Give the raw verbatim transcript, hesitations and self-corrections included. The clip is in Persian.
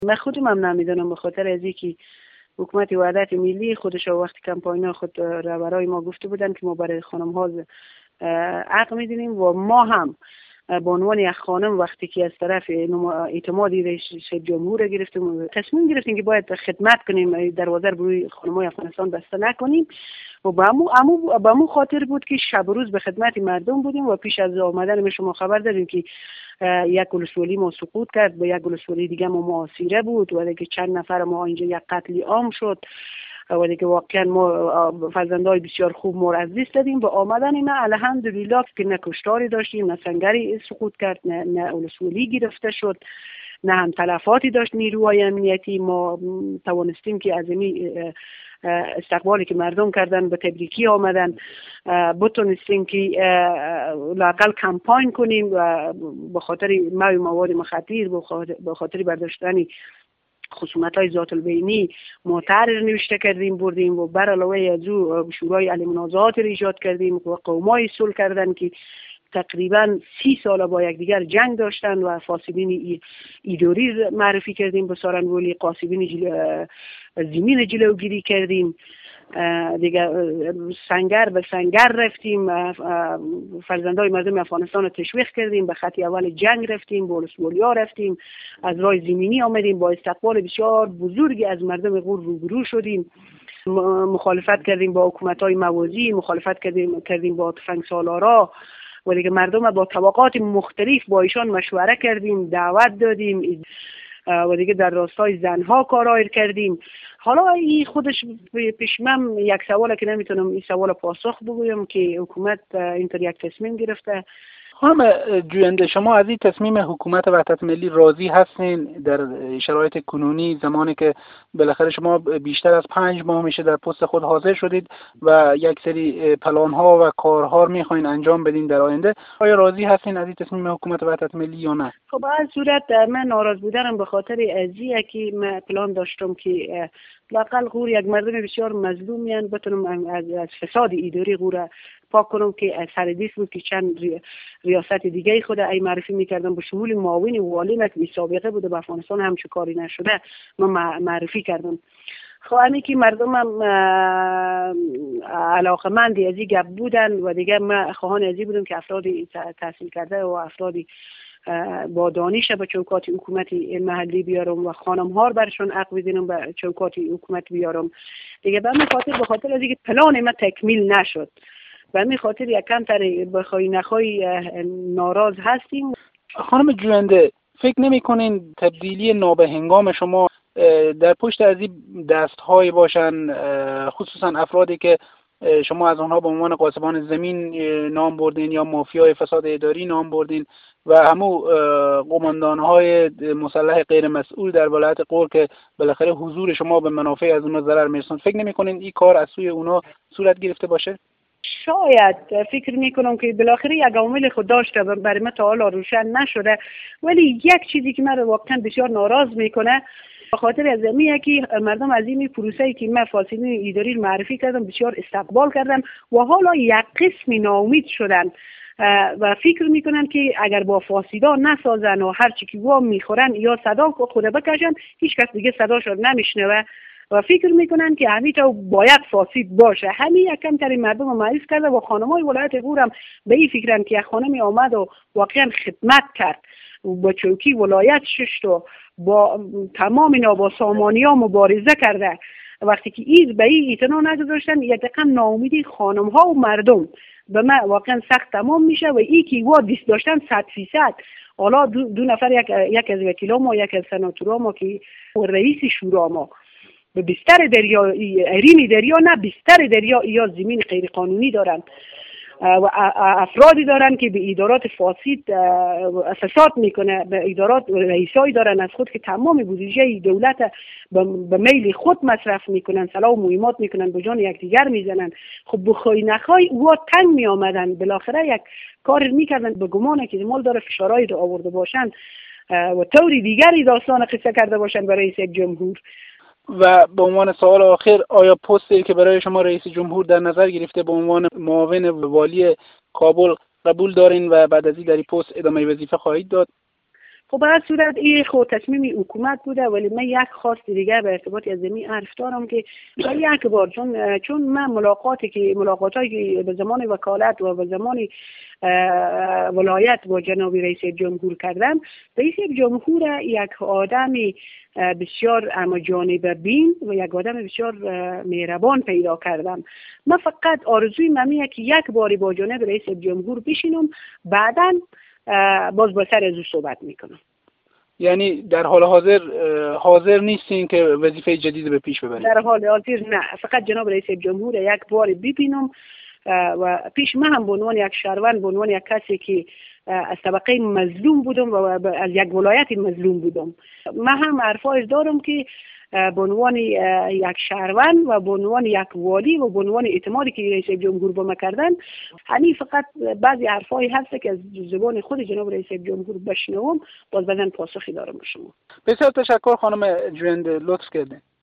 من خودم هم نمیدونم، به خاطر از اینکه حکومت وحدت ملی خودش وقتی کمپاین خود برای ما گفته بودن که ما برای خانم ها حق میدونیم و ما هم به عنوان یک خانم وقتی که از طرف اعتمادی رئیس جمهور گرفتیم تصمیم گرفتیم که باید خدمت کنیم، دروازه رو روی خانم‌های افغانستان بسته نکنیم و با همون همون با همون خاطر بود که شب و روز به خدمت مردم بودیم و پیش از آمدن شما خبر داریم که یک ولسوالی ما سقوط کرد، به یک ولسوالی دیگه ما معاصره بود و دیگه چند نفر ما اینجا یک قتل عام شد و دیگه واقعا ما فرزندای بسیار خوب ما از دست دادیم. به آمدن ما الحمدلله که نه کشتاری داشتیم، نه سنگری سقوط کرد، نه نه ولسوالی گرفته شد، نه هم تلفاتی داشت نیروهای امنیتی. ما توانستیم که از این استقبالی که مردم کردن به تبریکی آمدن بتونستیم که لااقل کمپاین کنیم و به خاطر مواد مواد مخدر به خاطر برداشتن خصومت های ذات البینی معترض نوشته کردیم بردیم و بر علاوه از او شورای علی منازعات را ایجاد کردیم و قومای صلح کردن که تقریبا سی سال با یکدیگر جنگ داشتن و فاسدین ایدوری معرفی کردیم به سارنگولی، قاسبین جل... زمین جلوگیری کردیم دیگه، سنگر به سنگر رفتیم، فرزندای مردم افغانستان رو تشویق کردیم، به خط اول جنگ رفتیم، به ولسوالیا رفتیم، از راه زمینی آمدیم، با استقبال بسیار بزرگی از مردم غور روبرو شدیم، مخالفت کردیم با حکومت‌های موازی، مخالفت کردیم کردیم با تفنگ سالارا و دیگه مردم با طبقات مختلف با ایشان مشوره کردیم، دعوت دادیم و دیگه در راستای زنها کارایی کردیم. حالا این خودش پیش من یک سواله که نمیتونم این سوال پاسخ بگویم که حکومت اینطور یک تصمیم گرفته. خانم جوینده، شما از این تصمیم حکومت وحدت ملی راضی هستین در شرایط کنونی، زمانی که بالاخره شما بیشتر از پنج ماه میشه در پست خود حاضر شدید و یک سری پلان ها و کارها میخواین انجام بدین در آینده، آیا راضی هستین از این تصمیم حکومت وحدت ملی یا نه؟ خب از صورت من ناراض بودم به خاطر ازیه که من پلان داشتم که لااقل غور یک مردم بسیار مظلومیان بتونم از, از فساد اداری غور پاک کنم که از سردیس بود که چند ریاست دیگه خود ای معرفی میکردم به شمول معاون والی که سابقه بوده به افغانستان همچه کاری نشده من معرفی کردم. خب همین که مردم هم علاقمندی از این گپ بودن و دیگه من خواهان از این بودم که افرادی تحصیل کرده و افرادی با دانش به چوکات حکومت محلی بیارم و خانم ها رو برشون حق بدینم به چوکات حکومت بیارم دیگه. به همین خاطر به خاطر از اینکه پلان ما تکمیل نشد به همین خاطر یکم تر بخوای نخوای ناراض هستیم. خانم جوینده، فکر نمی کنین تبدیلی نابهنگام شما در پشت از این دست‌های باشن، خصوصا افرادی که شما از آنها به عنوان غاصبان زمین نام بردین یا مافیای فساد اداری نام بردین و همو قماندان‌های مسلح غیر مسئول در ولایت غور که بالاخره حضور شما به منافع از اونها ضرر میرسوند، فکر نمی‌کنین این کار از سوی اونها صورت گرفته باشه؟ شاید فکر میکنم که بالاخره یک عامل خود داشته برای من تا حالا روشن نشده، ولی یک چیزی که من رو واقعا بسیار ناراض میکنه به خاطر از اینه که مردم از این پروسه‌ای که من فاسدین اداری معرفی کردم بسیار استقبال کردن و حالا یک قسمی ناامید شدن و فکر میکنن که اگر با فاسدا نسازن و هر چی که وام میخورن یا صدا خود بکشن هیچ کس دیگه صداشو نمیشنوه و فکر میکنن که همیشه باید فاسد باشه. همین یکم تری مردم رو مایوس کرده و خانمای ولایت غور هم به این فکرن که یک خانمی آمد و واقعا خدمت کرد و با چوکی ولایت ششت و با تمام اینا با سامانیا مبارزه کرده. وقتی که این به این اعتنا نگذاشتن یک دقیقا ناامیدی خانم ها و مردم به من واقعا سخت تمام میشه و این که وا دیست داشتن صد فیصد. حالا دو, دو نفر یک, یک از وکیلا ما یک از سناتورا ما که رئیس شورا ما به بستر دریا ایرین دریا نه بستر دریا یا زمین غیر قانونی دارن و افرادی دارن که به ادارات فاسد فساد میکنه، به ادارات رئیسایی دارن از خود که تمام بودجه دولت به میل خود مصرف میکنن، سلاح و مهمات میکنن، به جان یکدیگر میزنن. خب بخوای نخوای او تنگ میآمدن بالاخره یک کار میکردن به گمانه که مال داره فشارهایی رو آورده باشن و طوری دیگری داستان قصه کرده باشن برای رئیس جمهور. و به عنوان سوال آخر، آیا پستی که برای شما رئیس جمهور در نظر گرفته به عنوان معاون والی کابل قبول دارین و بعد از این در این پست ادامه وظیفه خواهید داد؟ خب به هر صورت این خود تصمیم حکومت بوده، ولی من یک خواست دیگه به ارتباط از زمین عرف دارم که یک بار چون چون من ملاقاتی که ملاقاتایی که به زمان وکالت و به زمان ولایت با جناب رئیس جمهور کردم، رئیس جمهور یک آدم بسیار اما جانب بین و یک آدم بسیار مهربان پیدا کردم. من فقط آرزوی ممیه که یک باری با جناب رئیس جمهور بشینم، بعداً باز با سر از او صحبت میکنم. یعنی در حال حاضر حاضر نیستین که وظیفه جدید به پیش ببرید؟ در حال حاضر نه، فقط جناب رئیس جمهور یک بار ببینم و پیش من هم به عنوان یک شهروند، به عنوان یک کسی که از طبقه مظلوم بودم و از یک ولایت مظلوم بودم، من هم حرفای دارم که به عنوان یک شهروند و به عنوان یک والی و به عنوان اعتمادی که رئیس جمهور با ما کردن، همین فقط بعضی حرفایی هست که از زبان خود جناب رئیس جمهور بشنوم، باز بعداً پاسخی دارم به شما. بسیار تشکر خانم جوند، لطف کردین.